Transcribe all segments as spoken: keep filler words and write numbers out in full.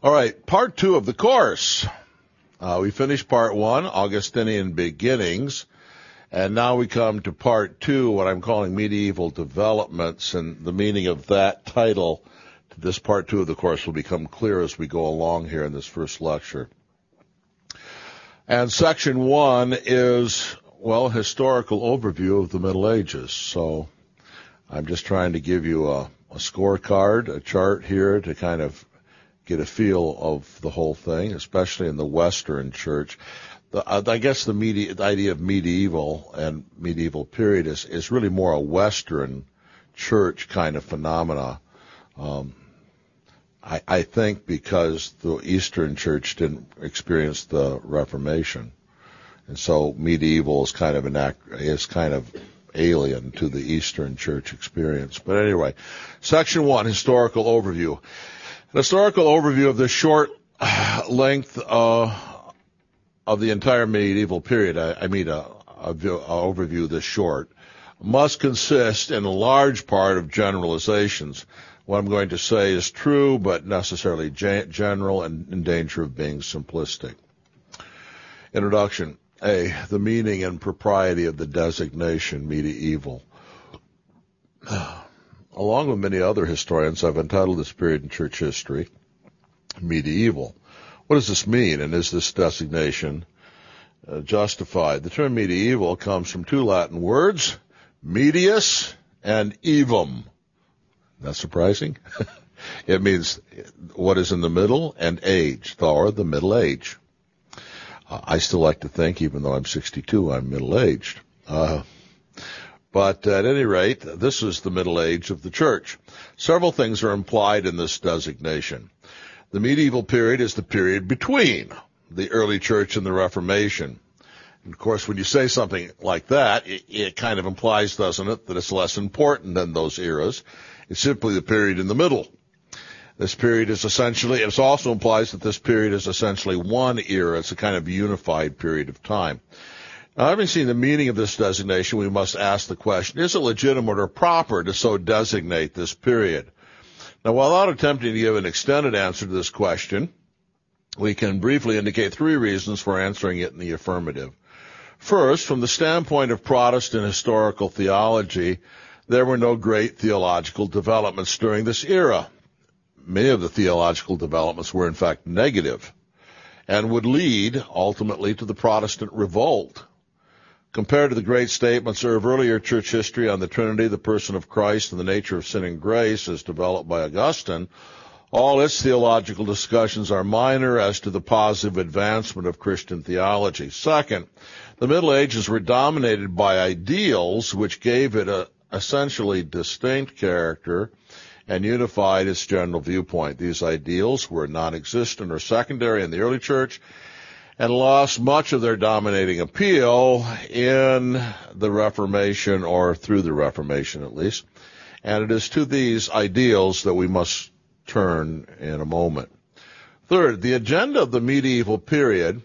All right, part two of the course. Uh, we finished part one, Augustinian beginnings, and now we come to part two, what I'm calling medieval developments, and the meaning of that title to this part two of the course will become clear as we go along here in this first lecture. And section one is, well, historical overview of the Middle Ages. So I'm just trying to give you a, a scorecard, a chart here to kind of get a feel of the whole thing, especially in the Western Church. The, I guess the, medi- the idea of medieval and medieval period is, is really more a Western Church kind of phenomena. Um, I, I think because the Eastern Church didn't experience the Reformation, and so medieval is kind of an act, is kind of alien to the Eastern Church experience. But anyway, section one, historical overview. An historical overview of the short length uh, of the entire medieval period, I, I mean, a, a, a overview this short, must consist in a large part of generalizations. What I'm going to say is true, but necessarily general and in danger of being simplistic. Introduction. A. The meaning and propriety of the designation medieval. Along with many other historians, I've entitled this period in church history medieval. What does this mean, and is this designation uh, justified? The term medieval comes from two Latin words, medius and evum. Not surprising? It means what is in the middle and age, or the Middle Age. Uh, I still like to think, even though I'm sixty-two, I'm middle-aged. Uh, but at any rate, this is the Middle Age of the Church. Several things are implied in this designation. The medieval period is the period between the early Church and the Reformation. And of course, when you say something like that, it, it kind of implies, doesn't it, that it's less important than those eras. It's simply the period in the middle. This period is essentially, it also implies that this period is essentially one era. It's a kind of unified period of time. Now, having seen the meaning of this designation, we must ask the question, is it legitimate or proper to so designate this period? Now, without attempting to give an extended answer to this question, we can briefly indicate three reasons for answering it in the affirmative. First, from the standpoint of Protestant historical theology, there were no great theological developments during this era. Many of the theological developments were in fact negative and would lead ultimately to the Protestant revolt. Compared to the great statements of earlier church history on the Trinity, the person of Christ, and the nature of sin and grace as developed by Augustine, all its theological discussions are minor as to the positive advancement of Christian theology. Second, the Middle Ages were dominated by ideals which gave it a essentially distinct character and unified its general viewpoint. These ideals were non-existent or secondary in the early church and lost much of their dominating appeal in the Reformation, or through the Reformation at least. And it is to these ideals that we must turn in a moment. Third, the agenda of the medieval period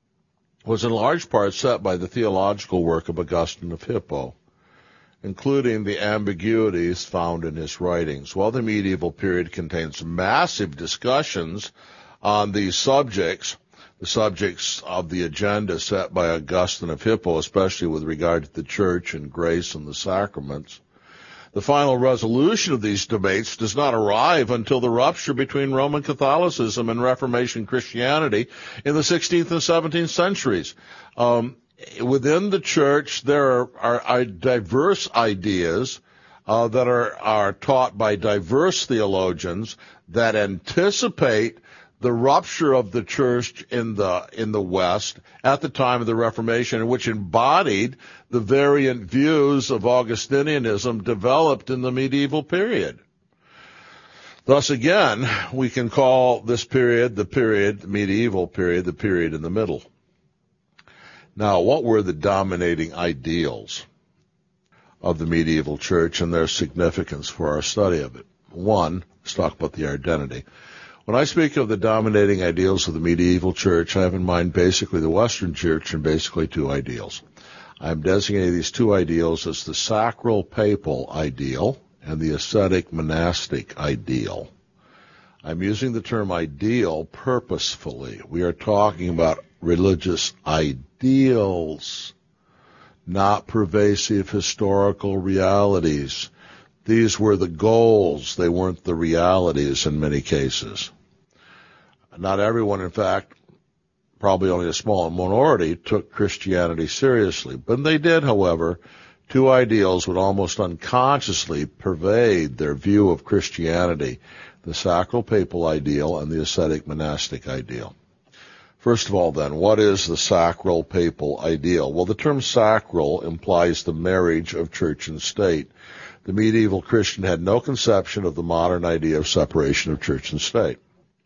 was in large part set by the theological work of Augustine of Hippo, including the ambiguities found in his writings. While the medieval period contains massive discussions on these subjects, the subjects of the agenda set by Augustine of Hippo, especially with regard to the church and grace and the sacraments, the final resolution of these debates does not arrive until the rupture between Roman Catholicism and Reformation Christianity in the sixteenth and seventeenth centuries. Um, Within the church, there are, are, are diverse ideas uh, that are, are taught by diverse theologians that anticipate the rupture of the church in the in the West at the time of the Reformation, which embodied the variant views of Augustinianism developed in the medieval period. Thus, again, we can call this period the period, the medieval period, the period in the middle. Now, what were the dominating ideals of the medieval church and their significance for our study of it? One, let's talk about the identity. When I speak of the dominating ideals of the medieval church, I have in mind basically the Western church and basically two ideals. I'm designating these two ideals as the sacral papal ideal and the ascetic monastic ideal. I'm using the term ideal purposefully. We are talking about religious ideals, not pervasive historical realities. These were the goals. They weren't the realities in many cases. Not everyone, in fact, probably only a small minority, took Christianity seriously. But they did, however. Two ideals would almost unconsciously pervade their view of Christianity, the sacral papal ideal and the ascetic monastic ideal. First of all, then, what is the sacral papal ideal? Well, the term sacral implies the marriage of church and state. The medieval Christian had no conception of the modern idea of separation of church and state.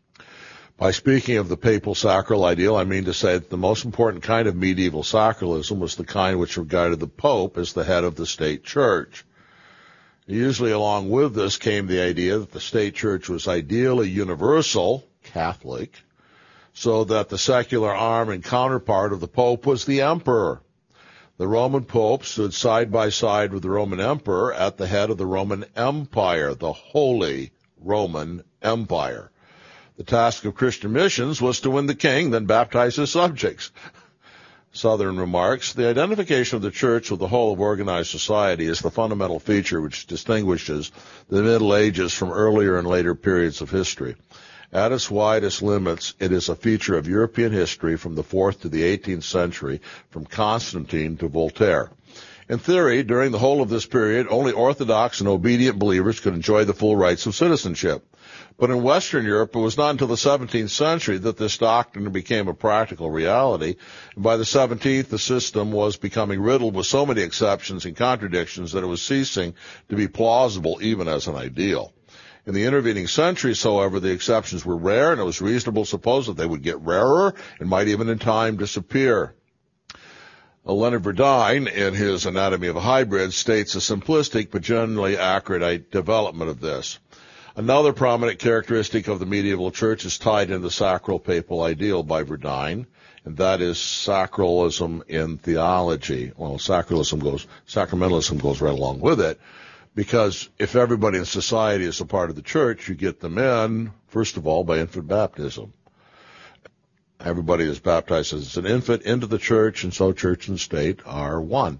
By speaking of the papal sacral ideal, I mean to say that the most important kind of medieval sacralism was the kind which regarded the Pope as the head of the state church. Usually along with this came the idea that the state church was ideally universal, Catholic, so that the secular arm and counterpart of the Pope was the emperor. The Roman Pope stood side by side with the Roman Emperor at the head of the Roman Empire, the Holy Roman Empire. The task of Christian missions was to win the king, then baptize his subjects. Southern remarks, the identification of the church with the whole of organized society is the fundamental feature which distinguishes the Middle Ages from earlier and later periods of history. At its widest limits, it is a feature of European history from the fourth to the eighteenth century, from Constantine to Voltaire. In theory, during the whole of this period, only Orthodox and obedient believers could enjoy the full rights of citizenship. But in Western Europe, it was not until the seventeenth century that this doctrine became a practical reality. And by the seventeenth, the system was becoming riddled with so many exceptions and contradictions that it was ceasing to be plausible even as an ideal. In the intervening centuries, however, the exceptions were rare, and it was reasonable to suppose that they would get rarer and might even in time disappear. Leonard Verdine, in his Anatomy of a Hybrid, states a simplistic but generally accurate development of this. Another prominent characteristic of the medieval church is tied in the sacral papal ideal by Verdine, and that is sacralism in theology. Well, sacralism goes, sacramentalism goes right along with it, because if everybody in society is a part of the church, you get them in, first of all, by infant baptism. Everybody is baptized as an infant into the church, and so church and state are one.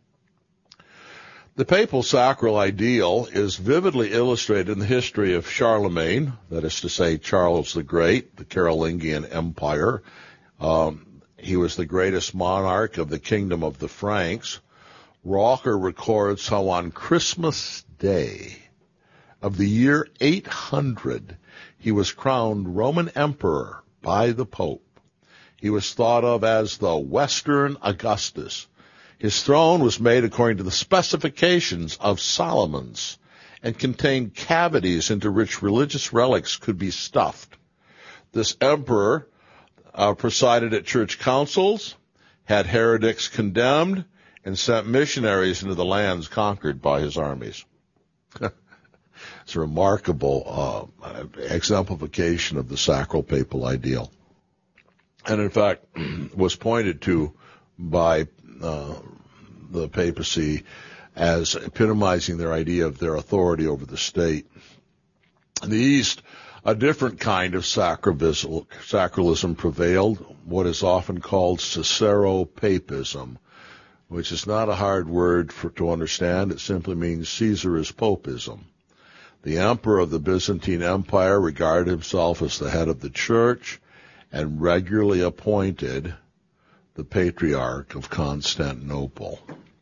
The papal sacral ideal is vividly illustrated in the history of Charlemagne, that is to say Charles the Great, the Carolingian Empire. Um, he was the greatest monarch of the kingdom of the Franks. Rocker records how on Christmas Day of the year eight hundred, he was crowned Roman Emperor by the Pope. He was thought of as the Western Augustus. His throne was made according to the specifications of Solomon's and contained cavities into which religious relics could be stuffed. This emperor uh, presided at church councils, had heretics condemned, and sent missionaries into the lands conquered by his armies. It's a remarkable uh, exemplification of the sacral papal ideal. And in fact, was pointed to by uh, the papacy as epitomizing their idea of their authority over the state. In the East, a different kind of sacralism prevailed, what is often called Caesaro-papism, which is not a hard word for, to understand. It simply means Caesar is popism. The emperor of the Byzantine Empire regarded himself as the head of the church and regularly appointed the Patriarch of Constantinople.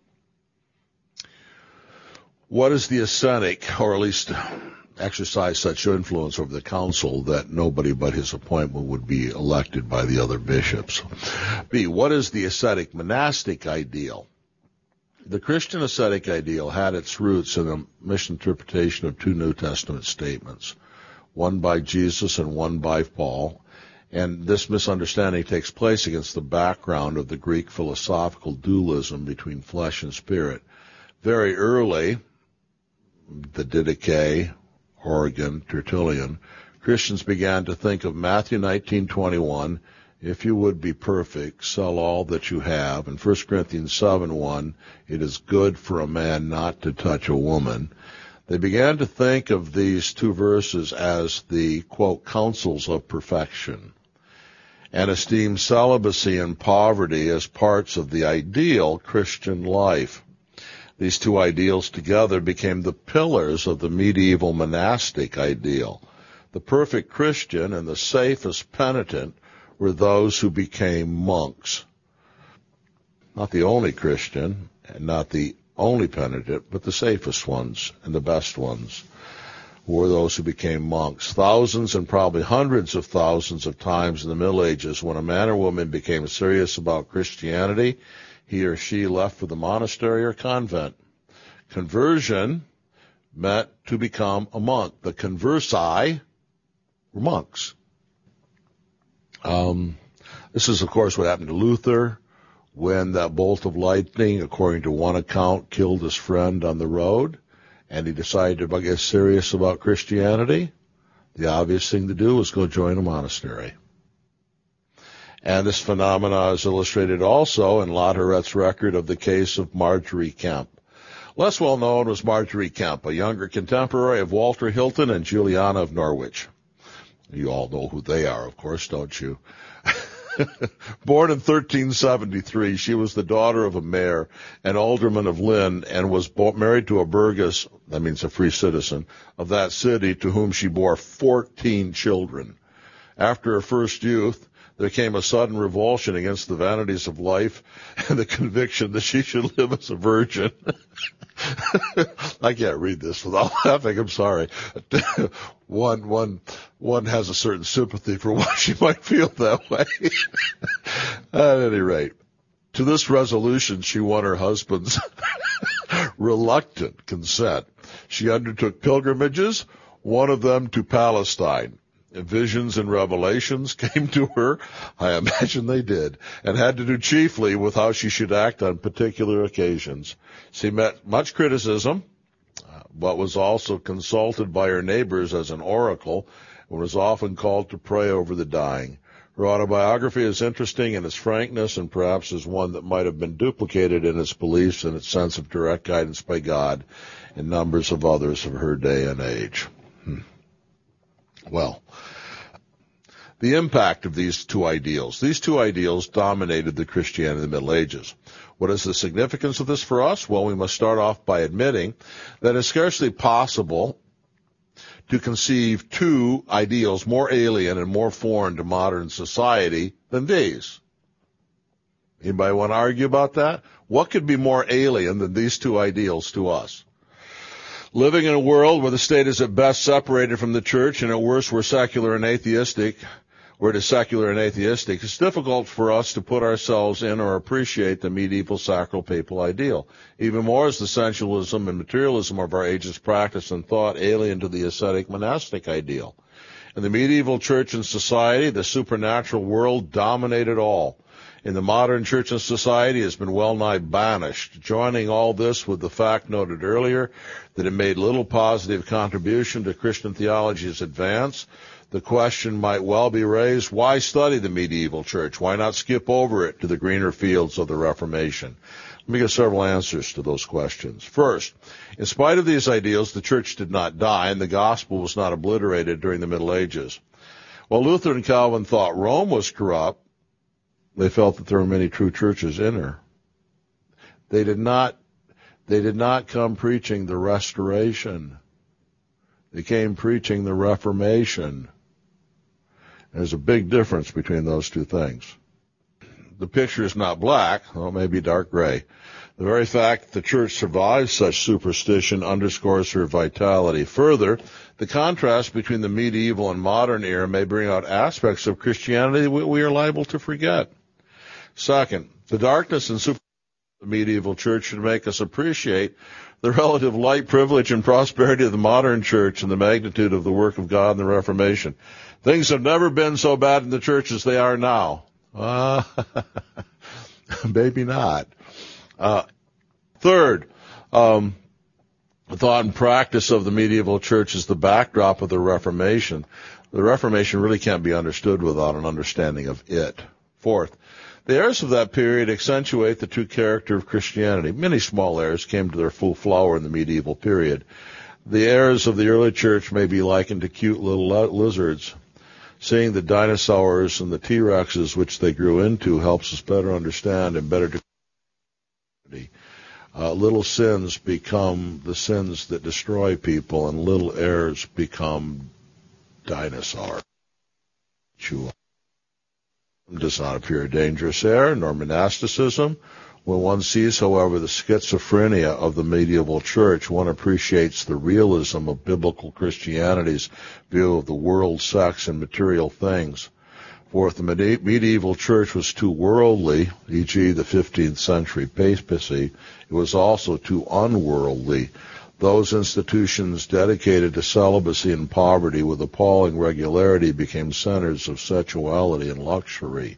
What is the ascetic, or at least exercise such influence over the council that nobody but his appointment would be elected by the other bishops? B, what is the ascetic monastic ideal? The Christian ascetic ideal had its roots in a misinterpretation of two New Testament statements, one by Jesus and one by Paul, and this misunderstanding takes place against the background of the Greek philosophical dualism between flesh and spirit. Very early, the Didache, Origen, Tertullian, Christians began to think of Matthew nineteen twenty-one, if you would be perfect, sell all that you have. And First Corinthians seven one, it is good for a man not to touch a woman. They began to think of these two verses as the, quote, counsels of perfection, and esteemed celibacy and poverty as parts of the ideal Christian life. These two ideals together became the pillars of the medieval monastic ideal. The perfect Christian and the safest penitent were those who became monks. Not the only Christian, and not the only penitent, but the safest ones and the best ones were those who became monks. Thousands and probably hundreds of thousands of times in the Middle Ages, when a man or woman became serious about Christianity, he or she left for the monastery or convent. Conversion meant to become a monk. The conversi were monks. Um, this is, of course, what happened to Luther when that bolt of lightning, according to one account, killed his friend on the road, and he decided to get serious about Christianity. The obvious thing to do was go join a monastery. And this phenomena is illustrated also in Latourrette's record of the case of Margery Kempe. Less well known was Margery Kempe, a younger contemporary of Walter Hilton and Juliana of Norwich. You all know who they are, of course, don't you? Born in thirteen seventy-three, she was the daughter of a mayor and alderman of Lynn and was bo- married to a burgess, that means a free citizen, of that city, to whom she bore fourteen children. After her first youth, there came a sudden revulsion against the vanities of life and the conviction that she should live as a virgin. I can't read this without laughing. I'm sorry. one, one, one has a certain sympathy for why she might feel that way. At any rate, to this resolution, she won her husband's reluctant consent. She undertook pilgrimages, one of them to Palestine. Visions and revelations came to her, I imagine they did, and had to do chiefly with how she should act on particular occasions. She met much criticism, but was also consulted by her neighbors as an oracle, and was often called to pray over the dying. Her autobiography is interesting in its frankness, and perhaps is one that might have been duplicated in its beliefs and its sense of direct guidance by God in numbers of others of her day and age. Hmm. Well, the impact of these two ideals. These two ideals dominated the Christianity of the Middle Ages. What is the significance of this for us? Well, we must start off by admitting that it's scarcely possible to conceive two ideals more alien and more foreign to modern society than these. Anybody want to argue about that? What could be more alien than these two ideals to us? Living in a world where the state is at best separated from the church, and at worst we're secular and atheistic, where it is secular and atheistic, it's difficult for us to put ourselves in or appreciate the medieval sacral papal ideal. Even more is the sensualism and materialism of our age's practice and thought alien to the ascetic monastic ideal. In the medieval church and society, the supernatural world dominated all. In the modern church and society, has been well nigh banished, joining all this with the fact noted earlier that it made little positive contribution to Christian theology's advance. The question might well be raised, why study the medieval church? Why not skip over it to the greener fields of the Reformation? Let me give several answers to those questions. First, in spite of these ideals, the church did not die, and the gospel was not obliterated during the Middle Ages. While Luther and Calvin thought Rome was corrupt, they felt that there were many true churches in her. They did not, they did not come preaching the restoration. They came preaching the Reformation. There's a big difference between those two things. The picture is not black, well, it may be dark gray. The very fact that the church survives such superstition underscores her vitality. Further, the contrast between the medieval and modern era may bring out aspects of Christianity that we are liable to forget. Second, the darkness and superstition of the medieval church should make us appreciate the relative light, privilege, and prosperity of the modern church and the magnitude of the work of God in the Reformation. Things have never been so bad in the church as they are now. Uh, maybe not. Uh, third, um, the thought and practice of the medieval church is the backdrop of the Reformation. The Reformation really can't be understood without an understanding of it. Fourth, the errors of that period accentuate the true character of Christianity. Many small errors came to their full flower in the medieval period. The heirs of the early church may be likened to cute little lizards. Seeing the dinosaurs and the T-Rexes which they grew into helps us better understand and better decode. Uh, little sins become the sins that destroy people, and little heirs become dinosaurs. Does not appear a dangerous error, nor monasticism. When one sees, however, the schizophrenia of the medieval church, one appreciates the realism of biblical Christianity's view of the world, sex, and material things. For if the medieval church was too worldly, for example the fifteenth century papacy, it was also too unworldly. Those institutions dedicated to celibacy and poverty with appalling regularity became centers of sensuality and luxury.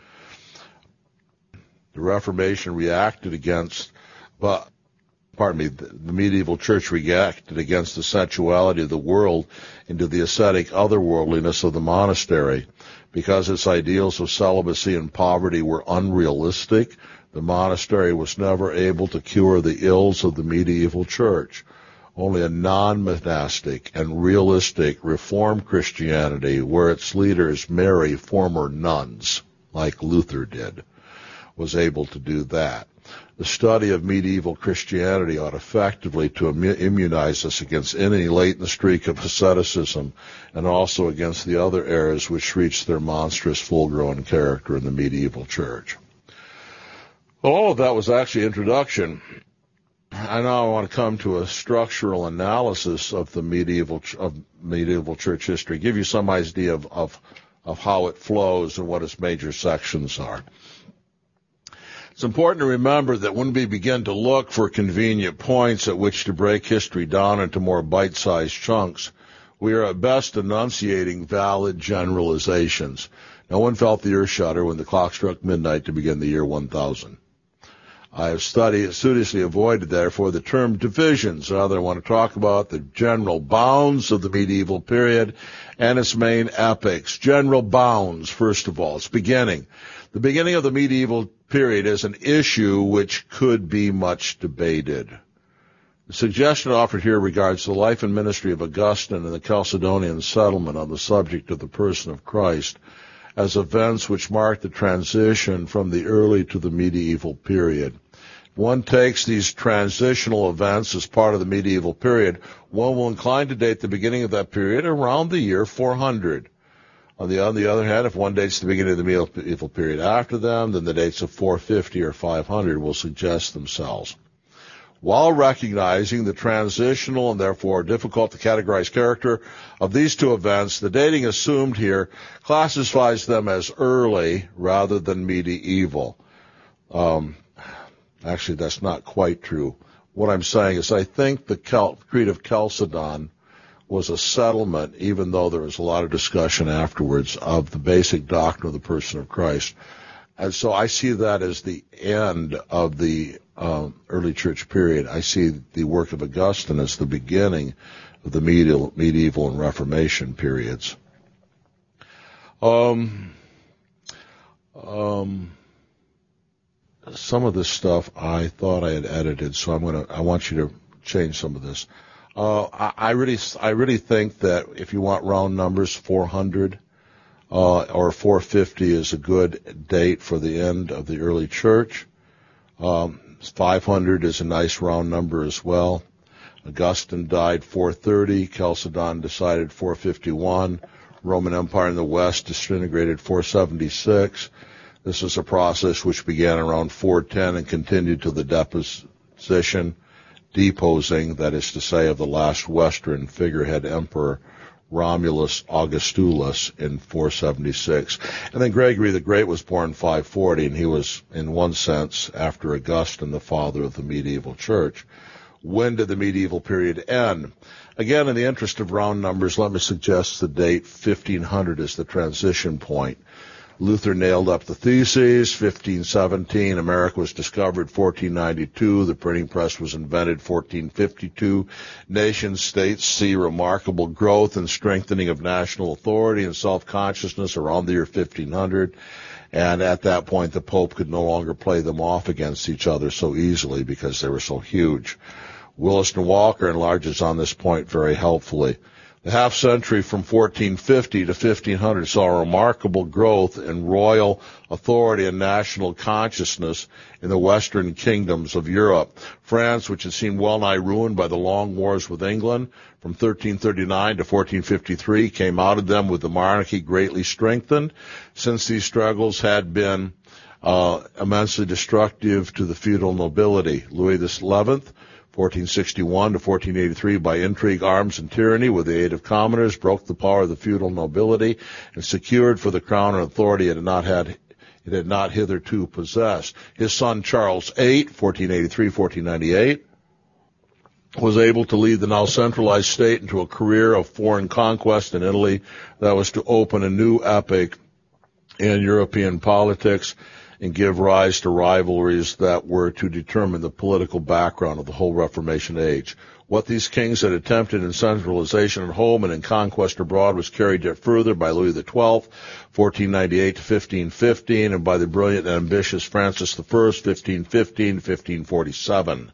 The Reformation reacted against, but, pardon me, the medieval church reacted against the sensuality of the world into the ascetic otherworldliness of the monastery. Because its ideals of celibacy and poverty were unrealistic, the monastery was never able to cure the ills of the medieval church. Only a non-monastic and realistic Reformed Christianity, where its leaders marry former nuns, like Luther did, was able to do that. The study of medieval Christianity ought effectively to immunize us against any latent streak of asceticism and also against the other errors which reached their monstrous full-grown character in the medieval church. Well, all of that was actually introduction. I now want to come to a structural analysis of the medieval of medieval church history, give you some idea of, of, of how it flows and what its major sections are. It's important to remember that when we begin to look for convenient points at which to break history down into more bite-sized chunks, we are at best enunciating valid generalizations. No one felt the earth shudder when the clock struck midnight to begin the year one thousand. I have studied, studiously avoided, therefore, the term divisions. Rather, I want to talk about the general bounds of the medieval period and its main epochs. General bounds, first of all, its beginning. The beginning of the medieval period is an issue which could be much debated. The suggestion offered here regards the life and ministry of Augustine and the Chalcedonian settlement on the subject of the person of Christ as events which mark the transition from the early to the medieval period. One takes these transitional events as part of the medieval period, one will incline to date the beginning of that period around the year four hundred. On the, on the other hand, if one dates the beginning of the medieval period after them, then the dates of four fifty or five hundred will suggest themselves. While recognizing the transitional and therefore difficult to categorize character of these two events, the dating assumed here classifies them as early rather than medieval. Um, actually, that's not quite true. What I'm saying is I think the Cal- Creed of Chalcedon was a settlement, even though there was a lot of discussion afterwards, of the basic doctrine of the person of Christ. And so I see that as the end of the uh, early church period. I see the work of Augustine as the beginning of the medieval, medieval and Reformation periods. Um, um, some of this stuff I thought I had edited, so I'm gonna. I want you to change some of this. Uh, I, I really, I really think that if you want round numbers, four hundred uh, or four fifty is a good date for the end of the early church. Um, five hundred is a nice round number as well. Augustine died four thirty. Chalcedon decided four fifty-one. Roman Empire in the West disintegrated four seventy-six. This is a process which began around four ten and continued to the deposition. Deposing, that is to say, of the last Western figurehead emperor, Romulus Augustulus, in four seventy-six. And then Gregory the Great was born five forty, and he was, in one sense, after Augustine, the father of the medieval church. When did the medieval period end? Again, in the interest of round numbers, let me suggest the date fifteen hundred is the transition point. Luther nailed up the theses. fifteen seventeen, America was discovered. fourteen ninety-two, the printing press was invented. fourteen fifty-two, nation states see remarkable growth and strengthening of national authority and self-consciousness around the year fifteen hundred. And at that point, the Pope could no longer play them off against each other so easily because they were so huge. Williston Walker enlarges on this point very helpfully. The half century from fourteen fifty to fifteen hundred saw a remarkable growth in royal authority and national consciousness in the western kingdoms of Europe. France, which had seen well-nigh ruined by the long wars with England from thirteen thirty-nine to fourteen fifty-three, came out of them with the monarchy greatly strengthened, since these struggles had been uh, immensely destructive to the feudal nobility. Louis the eleventh, fourteen sixty-one to fourteen eighty-three, by intrigue, arms, and tyranny, with the aid of commoners, broke the power of the feudal nobility and secured for the crown an authority it had not had, it had not hitherto possessed. His son Charles the eighth, fourteen eighty-three to fourteen ninety-eight, was able to lead the now centralized state into a career of foreign conquest in Italy that was to open a new epoch in European politics and give rise to rivalries that were to determine the political background of the whole Reformation age. What these kings had attempted in centralization at home and in conquest abroad was carried yet further by Louis the twelfth, fourteen ninety-eight to fifteen fifteen, and by the brilliant and ambitious Francis the first, fifteen fifteen to fifteen forty-seven.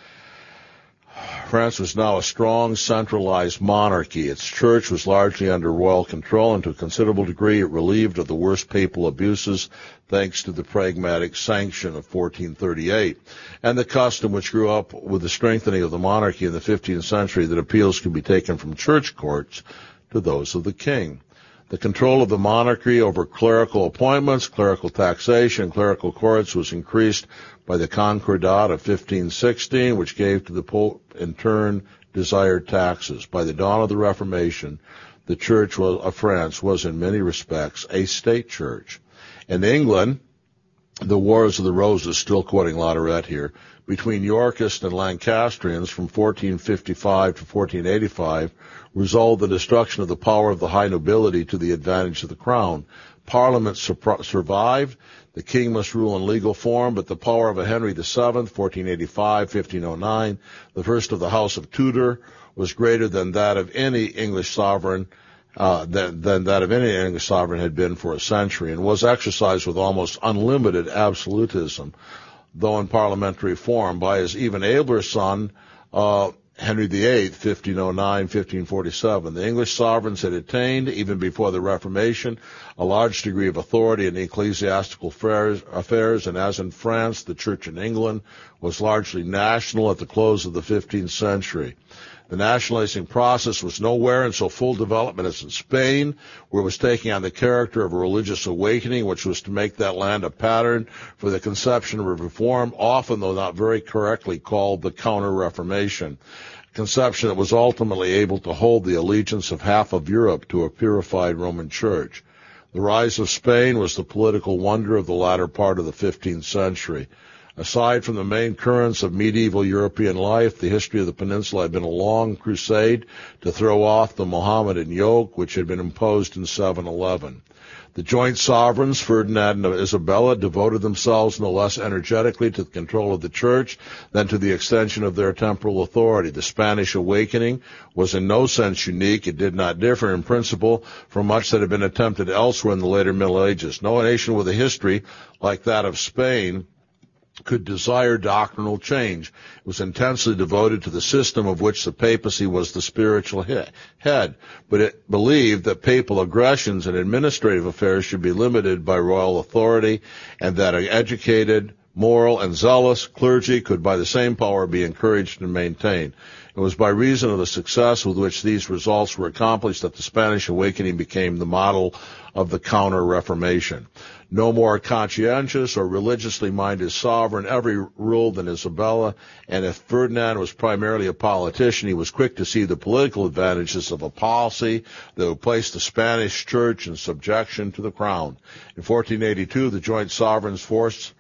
France was now a strong, centralized monarchy. Its church was largely under royal control, and to a considerable degree it relieved of the worst papal abuses thanks to the pragmatic sanction of fourteen thirty-eight, and the custom which grew up with the strengthening of the monarchy in the fifteenth century that appeals could be taken from church courts to those of the king. The control of the monarchy over clerical appointments, clerical taxation, and clerical courts was increased by the Concordat of fifteen sixteen, which gave to the Pope in turn desired taxes. By the dawn of the Reformation, the Church of France was in many respects a state church. In England, the Wars of the Roses, still quoting Latourette here, between Yorkists and Lancastrians from fourteen fifty-five to fourteen eighty-five resolved the destruction of the power of the high nobility to the advantage of the crown. Parliament sur- survived. The king must rule in legal form, but the power of a Henry the seventh, fourteen eighty-five to fifteen oh nine, the first of the House of Tudor, was greater than that of any English sovereign, uh, than, than that of any English sovereign had been for a century, and was exercised with almost unlimited absolutism, though in parliamentary form, by his even abler son, uh, Henry the eighth, fifteen oh nine to fifteen forty-seven. The English sovereigns had attained, even before the Reformation, a large degree of authority in ecclesiastical affairs, affairs, and as in France, the Church in England was largely national at the close of the fifteenth century. The nationalizing process was nowhere in so full development as in Spain, where it was taking on the character of a religious awakening, which was to make that land a pattern for the conception of a reform, often, though not very correctly, called the Counter-Reformation, a conception that was ultimately able to hold the allegiance of half of Europe to a purified Roman Church. The rise of Spain was the political wonder of the latter part of the fifteenth century. Aside from the main currents of medieval European life, the history of the peninsula had been a long crusade to throw off the Mohammedan yoke which had been imposed in seven eleven. The joint sovereigns, Ferdinand and Isabella, devoted themselves no less energetically to the control of the Church than to the extension of their temporal authority. The Spanish awakening was in no sense unique. It did not differ in principle from much that had been attempted elsewhere in the later Middle Ages. No nation with a history like that of Spain could desire doctrinal change. It was intensely devoted to the system of which the papacy was the spiritual head, but it believed that papal aggressions in administrative affairs should be limited by royal authority, and that an educated, moral, and zealous clergy could by the same power be encouraged and maintained. It was by reason of the success with which these results were accomplished that the Spanish awakening became the model of the Counter-Reformation. No more conscientious or religiously minded sovereign ever ruled than Isabella, and if Ferdinand was primarily a politician, he was quick to see the political advantages of a policy that would place the Spanish Church in subjection to the crown. In fourteen eighty-two, the joint sovereigns forced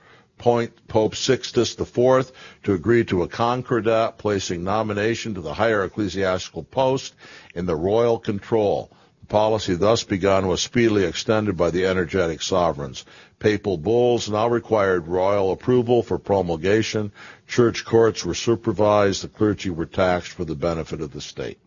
Pope Sixtus the fourth to agree to a concordat, placing nomination to the higher ecclesiastical post in the royal control. Policy thus begun was speedily extended by the energetic sovereigns. Papal bulls now required royal approval for promulgation. Church courts were supervised. The clergy were taxed for the benefit of the state.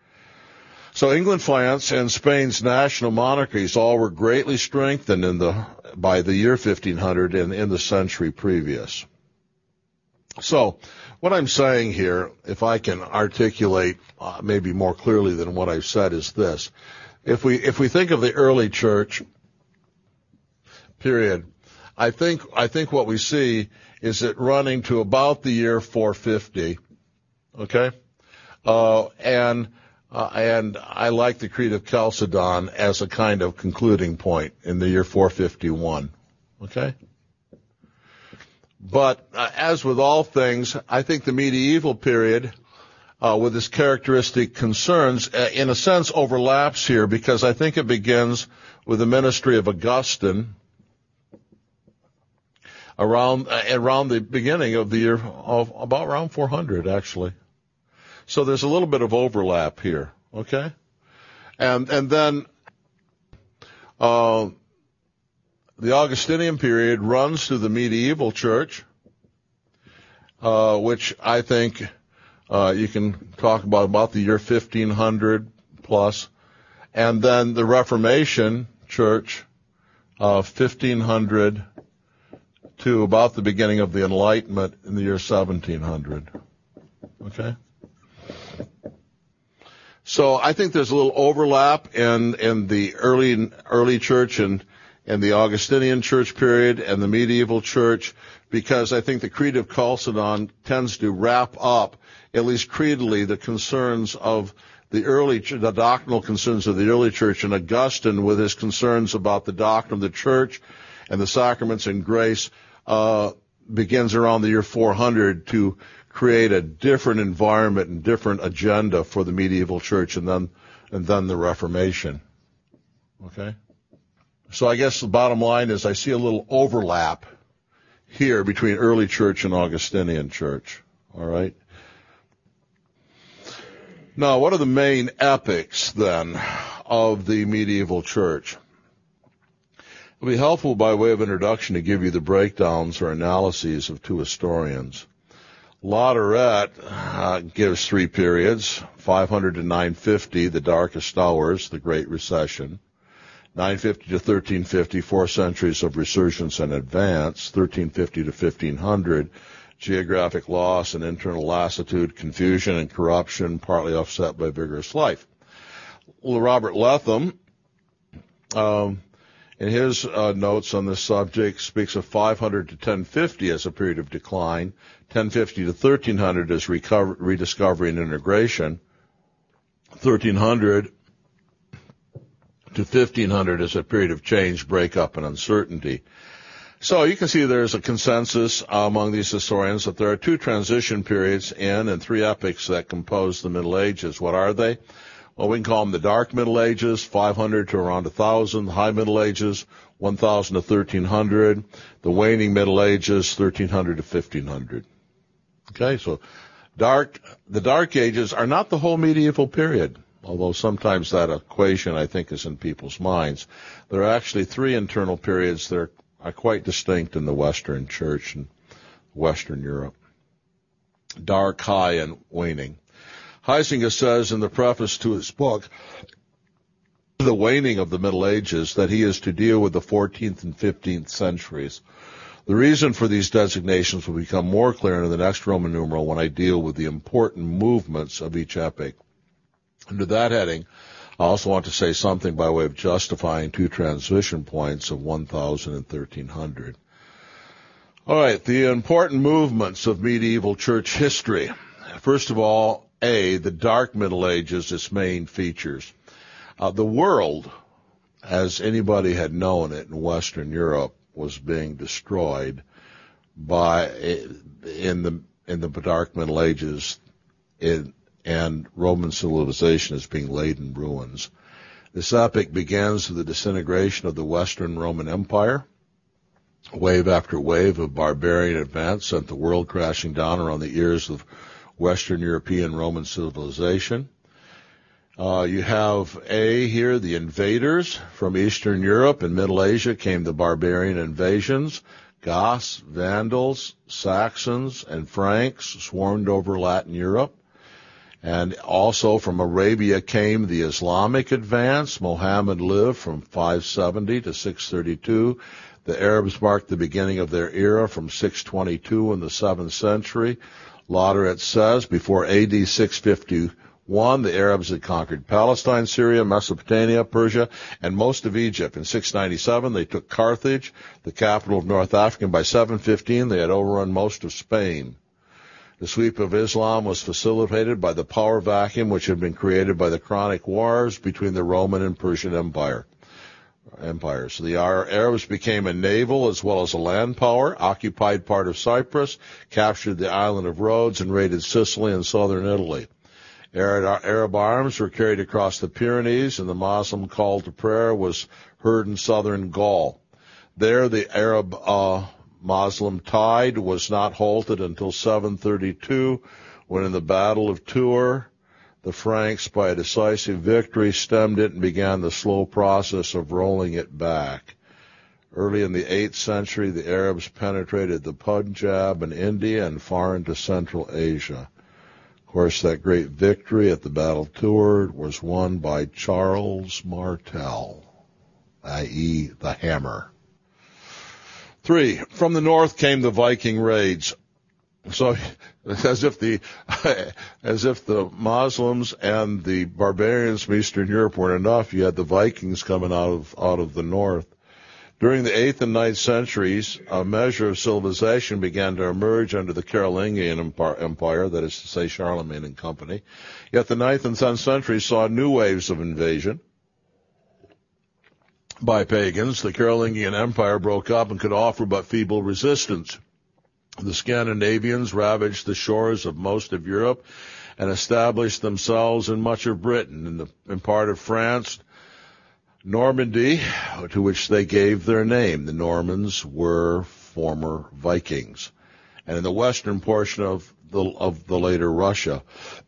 So England, France, and Spain's national monarchies all were greatly strengthened in the by the year fifteen hundred and in the century previous. So what I'm saying here, if I can articulate uh, maybe more clearly than what I've said, is this. If we if we think of the early church period, I think I think what we see is it running to about the year four fifty, okay? Uh, and uh, and I like the Creed of Chalcedon as a kind of concluding point in the year four fifty-one, okay? But uh, as with all things, I think the medieval period, uh, with its characteristic concerns, uh, in a sense overlaps here, because I think it begins with the ministry of Augustine around uh, around the beginning of the year of about around four hundred, actually. So there's a little bit of overlap here, okay? And and then uh, the Augustinian period runs through the medieval church, uh, which I think uh, you can talk about about the year fifteen hundred plus, and then the Reformation church, uh, fifteen hundred to about the beginning of the Enlightenment in the year seventeen hundred. Okay? So I think there's a little overlap in, in the early, early church and, and the Augustinian church period and the medieval church, because I think the Creed of Chalcedon tends to wrap up, at least creedally, the concerns of the early, the doctrinal concerns of the early church, and Augustine with his concerns about the doctrine of the church and the sacraments and grace, uh, begins around the year four hundred to create a different environment and different agenda for the medieval church, and then and then the Reformation. Okay? So I guess the bottom line is I see a little overlap here between early church and Augustinian church. All right? Now, what are the main epics, then, of the medieval church? It will be helpful by way of introduction to give you the breakdowns or analyses of two historians. Latourette uh, gives three periods, five hundred to nine fifty, the darkest hours, the Great Recession, nine fifty to thirteen fifty, four centuries of resurgence and advance, thirteen fifty to fifteen hundred, geographic loss and internal lassitude, confusion and corruption, partly offset by vigorous life. Robert Letham, um, in his uh, notes on this subject, speaks of five hundred to ten fifty as a period of decline, ten fifty to thirteen hundred as recover, rediscovery and integration, thirteen hundred to fifteen hundred as a period of change, breakup, and uncertainty. So you can see there's a consensus among these historians that there are two transition periods in and three epochs that compose the Middle Ages. What are they? Well, we can call them the Dark Middle Ages, five hundred to around one thousand, the High Middle Ages, one thousand to thirteen hundred, the Waning Middle Ages, thirteen hundred to fifteen hundred. Okay, so dark, the Dark Ages are not the whole medieval period, although sometimes that equation, I think, is in people's minds. There are actually three internal periods that are, are quite distinct in the Western Church and Western Europe. Dark, High, and Waning. Huizinga says in the preface to his book, The Waning of the Middle Ages, that he is to deal with the fourteenth and fifteenth centuries. The reason for these designations will become more clear in the next Roman numeral when I deal with the important movements of each epoch. Under that heading, I also want to say something by way of justifying two transition points of one thousand and thirteen hundred. All right, the important movements of medieval church history. First of all, A, the Dark Middle Ages, its main features. Uh, the world, as anybody had known it in Western Europe, was being destroyed by in the in the Dark Middle Ages, in, and Roman civilization is being laid in ruins. This epoch begins with the disintegration of the Western Roman Empire. Wave after wave of barbarian advance sent the world crashing down around the ears of Western European Roman civilization. Uh, you have A here, the invaders from Eastern Europe and Middle Asia came the barbarian invasions. Goths, Vandals, Saxons, and Franks swarmed over Latin Europe. And also from Arabia came the Islamic advance. Muhammad lived from five seventy to six thirty-two. The Arabs marked the beginning of their era from six twenty-two in the seventh century. Lauder says, before A D six fifty-one, the Arabs had conquered Palestine, Syria, Mesopotamia, Persia, and most of Egypt. In six ninety-seven, they took Carthage, the capital of North Africa, and by seven fifteen, they had overrun most of Spain. The sweep of Islam was facilitated by the power vacuum which had been created by the chronic wars between the Roman and Persian Empire. empires. The Arabs became a naval as well as a land power, occupied part of Cyprus, captured the island of Rhodes, and raided Sicily and southern Italy. Arab arms were carried across the Pyrenees, and the Muslim call to prayer was heard in southern Gaul. There, the Arab uh, Muslim tide was not halted until seven thirty-two, when in the Battle of Tours, the Franks, by a decisive victory, stemmed it and began the slow process of rolling it back. Early in the eighth century, the Arabs penetrated the Punjab and India and far into Central Asia. Of course, that great victory at the Battle of Tours was won by Charles Martel, that is the Hammer. Three, from the north came the Viking raids. So, as if the, as if the Muslims and the barbarians from Eastern Europe weren't enough, you had the Vikings coming out of, out of the north. During the eighth and ninth centuries, a measure of civilization began to emerge under the Carolingian Empire, that is to say Charlemagne and company. Yet the ninth and tenth centuries saw new waves of invasion by pagans. The Carolingian Empire broke up and could offer but feeble resistance. The Scandinavians ravaged the shores of most of Europe and established themselves in much of Britain, in, the, in part of France, Normandy, to which they gave their name. The Normans were former Vikings. And in the western portion of the, of the later Russia,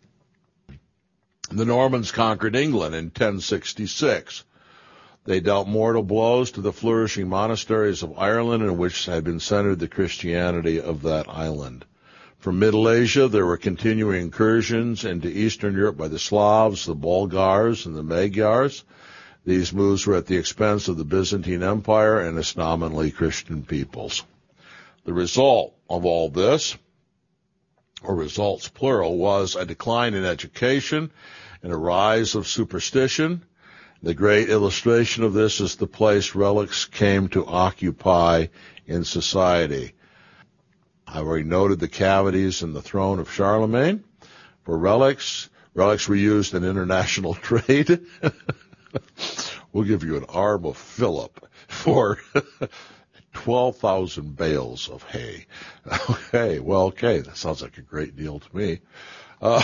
the Normans conquered England in ten sixty-six. They dealt mortal blows to the flourishing monasteries of Ireland, in which had been centered the Christianity of that island. From Middle Asia, there were continuing incursions into Eastern Europe by the Slavs, the Bulgars, and the Magyars. These moves were at the expense of the Byzantine Empire and its nominally Christian peoples. The result of all this, or results plural, was a decline in education and a rise of superstition. The great illustration of this is the place relics came to occupy in society. I already noted the cavities in the throne of Charlemagne. For relics, relics were used in international trade. We'll give you an arm of Philip for twelve thousand bales of hay. Okay, well, okay, that sounds like a great deal to me. Uh,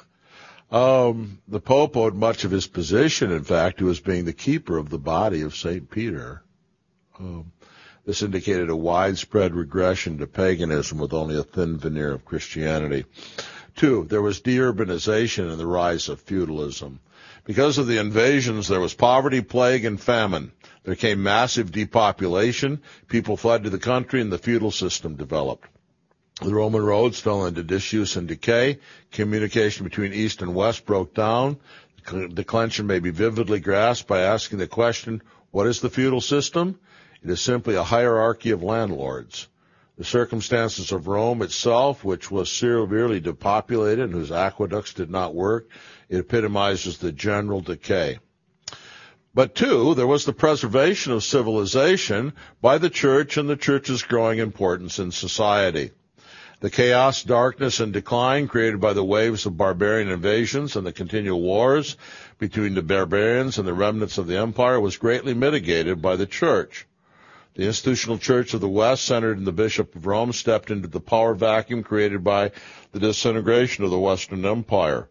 Um, the Pope owed much of his position, in fact, to his being the keeper of the body of Saint Peter. Um, this indicated a widespread regression to paganism with only a thin veneer of Christianity. Two, there was deurbanization and the rise of feudalism. Because of the invasions, there was poverty, plague, and famine. There came massive depopulation. People fled to the country, and the feudal system developed. The Roman roads fell into disuse and decay. Communication between East and West broke down. The declension may be vividly grasped by asking the question, what is the feudal system? It is simply a hierarchy of landlords. The circumstances of Rome itself, which was severely depopulated and whose aqueducts did not work, it epitomizes the general decay. But two, there was the preservation of civilization by the church and the church's growing importance in society. The chaos, darkness, and decline created by the waves of barbarian invasions and the continual wars between the barbarians and the remnants of the empire was greatly mitigated by the church. The institutional church of the West, centered in the Bishop of Rome, stepped into the power vacuum created by the disintegration of the Western Empire.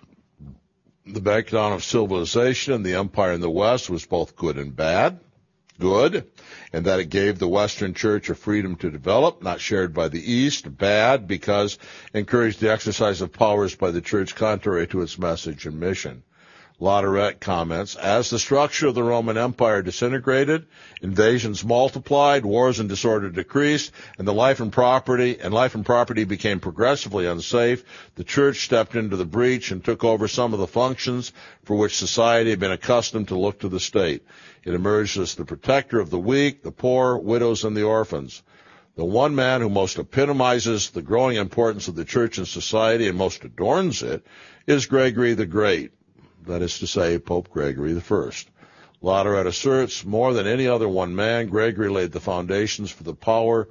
The breakdown of civilization in the empire in the West was both good and bad. Good, in that it gave the Western Church a freedom to develop, not shared by the East. Bad, because it encouraged the exercise of powers by the Church contrary to its message and mission. Latourette comments, as the structure of the Roman Empire disintegrated, invasions multiplied, wars and disorder decreased, and the life and property and life and property became progressively unsafe, the church stepped into the breach and took over some of the functions for which society had been accustomed to look to the state. It emerged as the protector of the weak, the poor, widows, and the orphans. The one man who most epitomizes the growing importance of the church in society and most adorns it is Gregory the Great. That is to say, Pope Gregory the First. Latourette asserts, more than any other one man, Gregory laid the foundations for the power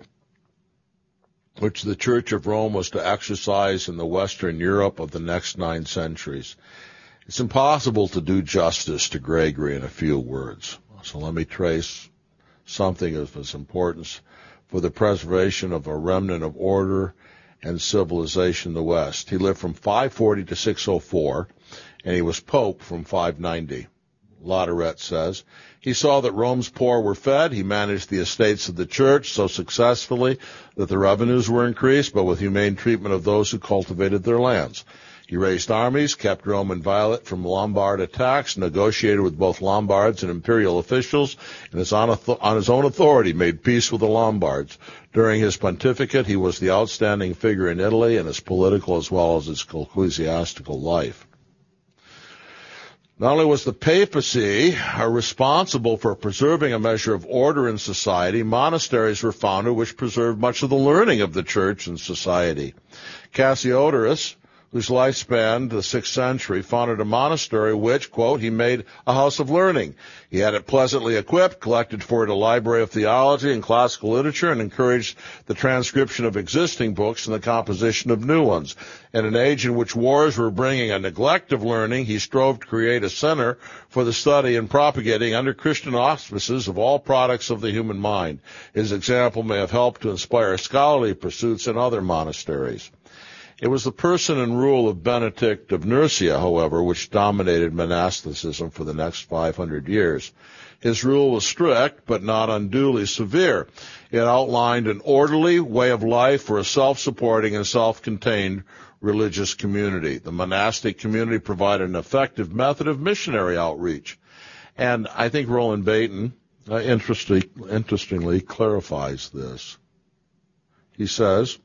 which the Church of Rome was to exercise in the Western Europe of the next nine centuries. It's impossible to do justice to Gregory in a few words. So let me trace something of his importance for the preservation of a remnant of order and civilization in the West. He lived from five forty to six oh four, and he was Pope from five ninety. Latourette says, he saw that Rome's poor were fed. He managed the estates of the church so successfully that the revenues were increased, but with humane treatment of those who cultivated their lands. He raised armies, kept Rome inviolate from Lombard attacks, negotiated with both Lombards and imperial officials, and his on, on his own authority made peace with the Lombards. During his pontificate, he was the outstanding figure in Italy in his political as well as his ecclesiastical life. Not only was the papacy responsible for preserving a measure of order in society, monasteries were founded which preserved much of the learning of the church and society. Cassiodorus, whose life spanned the sixth century, founded a monastery which, quote, he made a house of learning. He had it pleasantly equipped, collected for it a library of theology and classical literature, and encouraged the transcription of existing books and the composition of new ones. In an age in which wars were bringing a neglect of learning, he strove to create a center for the study and propagating under Christian auspices of all products of the human mind. His example may have helped to inspire scholarly pursuits in other monasteries. It was the person and rule of Benedict of Nursia, however, which dominated monasticism for the next five hundred years. His rule was strict, but not unduly severe. It outlined an orderly way of life for a self-supporting and self-contained religious community. The monastic community provided an effective method of missionary outreach. And I think Roland Bainton, uh, interesting, interestingly, clarifies this. He says,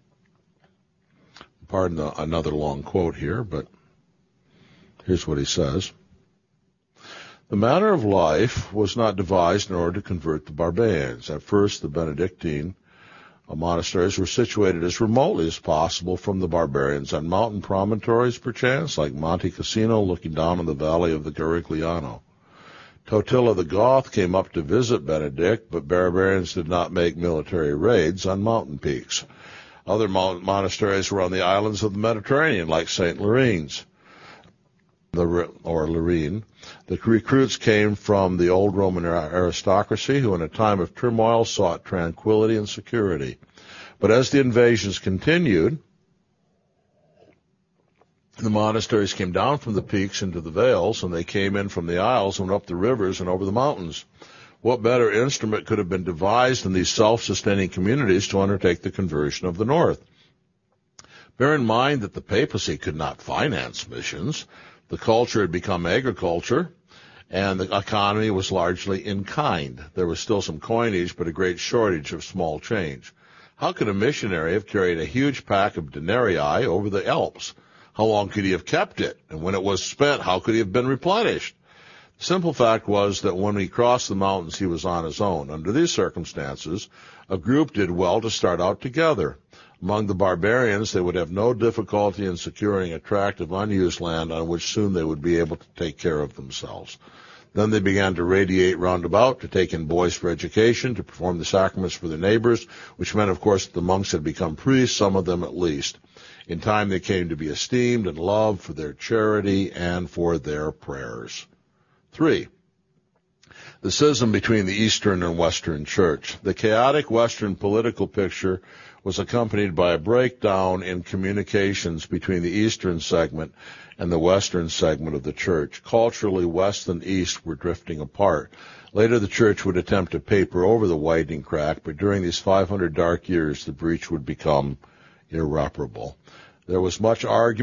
pardon the, another long quote here, but here's what he says. The manner of life was not devised in order to convert the barbarians. At first, the Benedictine monasteries were situated as remotely as possible from the barbarians on mountain promontories, perchance, like Monte Cassino looking down on the valley of the Garigliano. Totila the Goth came up to visit Benedict, but barbarians did not make military raids on mountain peaks. Other monasteries were on the islands of the Mediterranean, like Saint Lorrain's, or Lorraine. The recruits came from the old Roman aristocracy, who in a time of turmoil sought tranquility and security. But as the invasions continued, the monasteries came down from the peaks into the vales, and they came in from the isles and up the rivers and over the mountains. What better instrument could have been devised in these self-sustaining communities to undertake the conversion of the North? Bear in mind that the papacy could not finance missions. The culture had become agriculture, and the economy was largely in kind. There was still some coinage, but a great shortage of small change. How could a missionary have carried a huge pack of denarii over the Alps? How long could he have kept it? And when it was spent, how could he have been replenished? The simple fact was that when he crossed the mountains, he was on his own. Under these circumstances, a group did well to start out together. Among the barbarians, they would have no difficulty in securing a tract of unused land on which soon they would be able to take care of themselves. Then they began to radiate round about, to take in boys for education, to perform the sacraments for their neighbors, which meant, of course, that the monks had become priests, some of them at least. In time, they came to be esteemed and loved for their charity and for their prayers. Three, the schism between the Eastern and Western Church. The chaotic Western political picture was accompanied by a breakdown in communications between the Eastern segment and the Western segment of the Church. Culturally, West and East were drifting apart. Later, the Church would attempt to paper over the widening crack, but during these five hundred dark years, the breach would become irreparable. There was much argument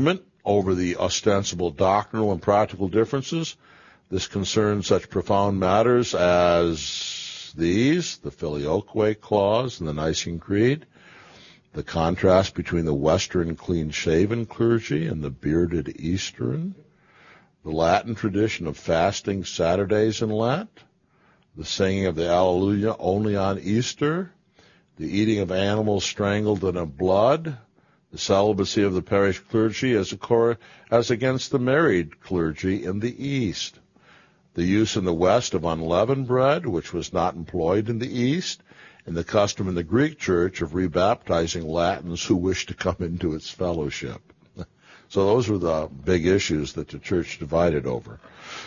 over the ostensible doctrinal and practical differences. This concerns such profound matters as these, the Filioque Clause and the Nicene Creed, the contrast between the Western clean-shaven clergy and the bearded Eastern, the Latin tradition of fasting Saturdays in Lent, the singing of the Alleluia only on Easter, the eating of animals strangled and of blood, the celibacy of the parish clergy as, a cor- as against the married clergy in the East, the use in the West of unleavened bread, which was not employed in the East, and the custom in the Greek Church of rebaptizing Latins who wished to come into its fellowship. So those were the big issues that the Church divided over.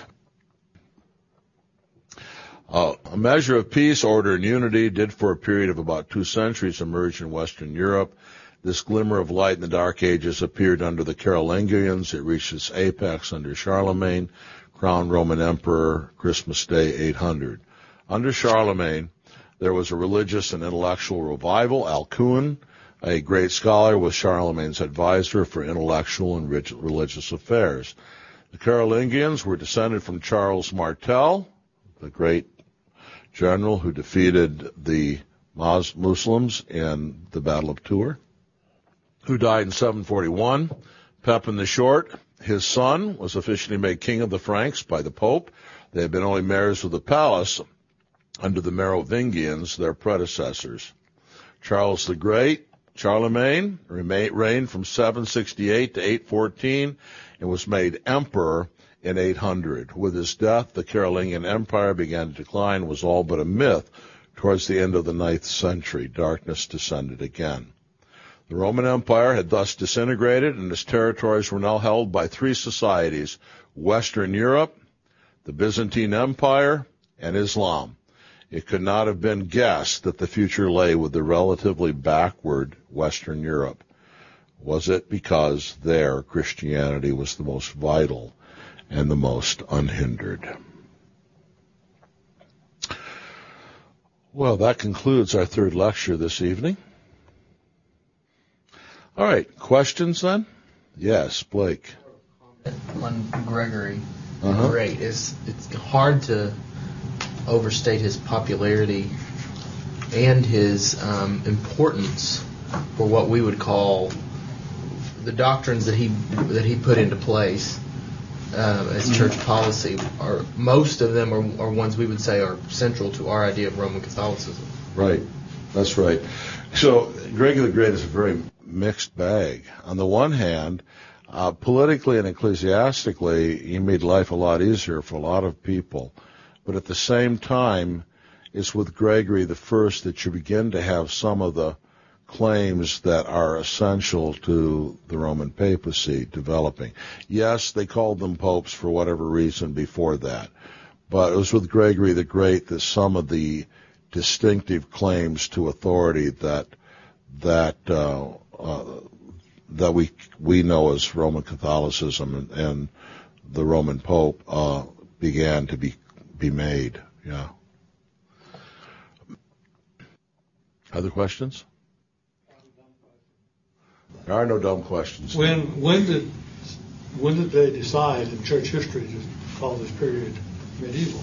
Uh, a measure of peace, order, and unity did for a period of about two centuries emerge in Western Europe. This glimmer of light in the Dark Ages appeared under the Carolingians. It reached its apex under Charlemagne, crowned Roman Emperor, Christmas Day eight hundred. Under Charlemagne, there was a religious and intellectual revival. Alcuin, a great scholar, was Charlemagne's advisor for intellectual and religious affairs. The Carolingians were descended from Charles Martel, the great general who defeated the Muslims in the Battle of Tours, who died in seven forty-one. Pepin the Short, his son, was officially made king of the Franks by the Pope. They had been only mayors of the palace under the Merovingians, their predecessors. Charles the Great, Charlemagne, reigned from seven sixty-eight to eight fourteen and was made emperor in eight hundred. With his death, the Carolingian Empire began to decline, was all but a myth. Towards the end of the ninth century, darkness descended again. The Roman Empire had thus disintegrated, and its territories were now held by three societies: Western Europe, the Byzantine Empire, and Islam. It could not have been guessed that the future lay with the relatively backward Western Europe. Was it because there Christianity was the most vital and the most unhindered? Well, that concludes our third lecture this evening. All right, questions then? Yes, Blake. On Gregory the Uh-huh. Great, it's, it's hard to overstate his popularity and his um, importance for what we would call the doctrines that he that he put into place uh, as church policy. Are most of them are, are ones we would say are central to our idea of Roman Catholicism. Right, that's right. So Gregory the Great is a very mixed bag. On the one hand, uh, politically and ecclesiastically, he made life a lot easier for a lot of people. But at the same time, it's with Gregory the First that you begin to have some of the claims that are essential to the Roman papacy developing. Yes, they called them popes for whatever reason before that. But it was with Gregory the Great that some of the distinctive claims to authority that that uh, uh, that we we know as Roman Catholicism and, and the Roman Pope uh, began to be be made. Yeah. Other questions? There are no dumb questions. When when did when did they decide in church history to call this period medieval?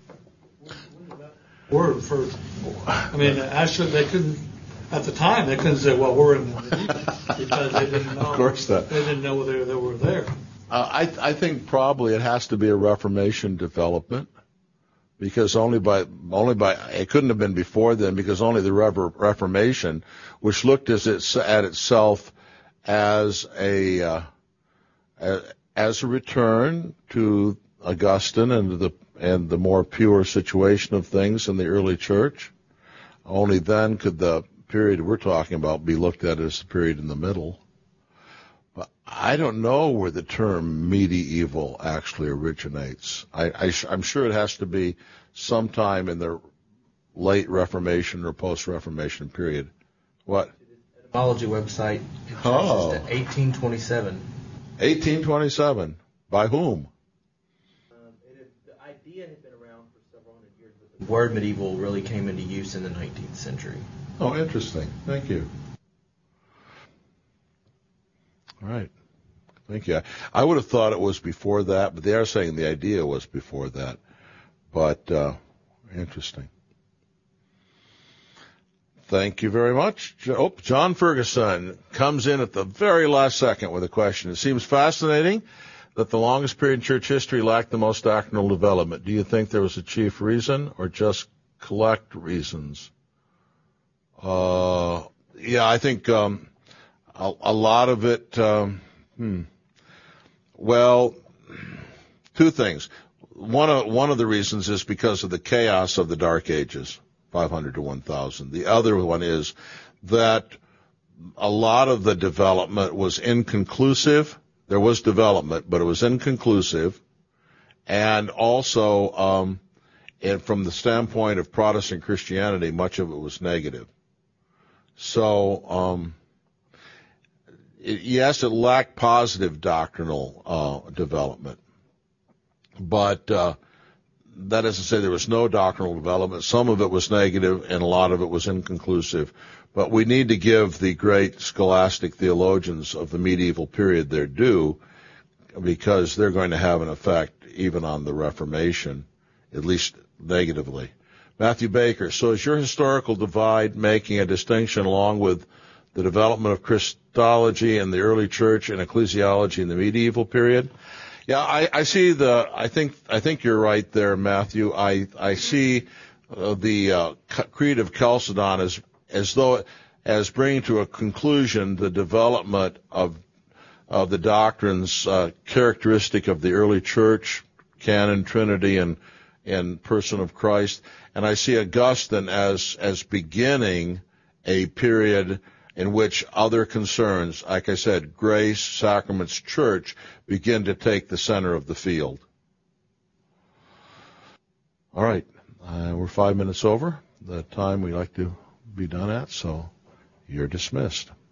Word for, I mean, actually they couldn't at the time. They couldn't say, "Well, we're in the medieval," because they didn't know. Of course not. They didn't know whether they were there. Uh, I I think probably it has to be a Reformation development, because only by only by it couldn't have been before then, because only the Reformation, which looked as it, at itself as a uh, as a return to Augustine and the and the more pure situation of things in the early church, only then could the period we're talking about be looked at as the period in the middle. But I don't know where the term medieval actually originates. I, I, I'm sure it has to be sometime in the late Reformation or post-Reformation period. What? Etymology website. It Oh. traces to eighteen twenty-seven. eighteen twenty-seven. By whom? Um, it, the idea had been around for several hundred years, but the word medieval really came into use in the nineteenth century. Oh, interesting. Thank you. All right. Thank you. I would have thought it was before that, but they are saying the idea was before that. But uh, interesting. Thank you very much. Oh, John Ferguson comes in at the very last second with a question. It seems fascinating that the longest period in church history lacked the most doctrinal development. Do you think there was a chief reason or just collect reasons? Uh, yeah, I think um, a, a lot of it, um, hmm. Well, two things. One of, one of the reasons is because of the chaos of the Dark Ages, five hundred to one thousand. The other one is that a lot of the development was inconclusive. There was development, but it was inconclusive. And also, um, and from the standpoint of Protestant Christianity, much of it was negative. So, um, it, yes, it lacked positive doctrinal uh, development. But uh, that doesn't say there was no doctrinal development. Some of it was negative, and a lot of it was inconclusive. But we need to give the great scholastic theologians of the medieval period their due, because they're going to have an effect even on the Reformation, at least negatively. Matthew Baker, so is your historical divide making a distinction along with the development of Christology in the early church and ecclesiology in the medieval period? Yeah, I, I see the, I think, I think you're right there, Matthew. I, I see uh, the uh, Creed of Chalcedon as, as though, as bringing to a conclusion the development of, of the doctrines uh, characteristic of the early church, canon, Trinity, and, and person of Christ. And I see Augustine as, as beginning a period in which other concerns, like I said, grace, sacraments, church, begin to take the center of the field. All right, uh, we're five minutes over the time we like to be done at, so you're dismissed.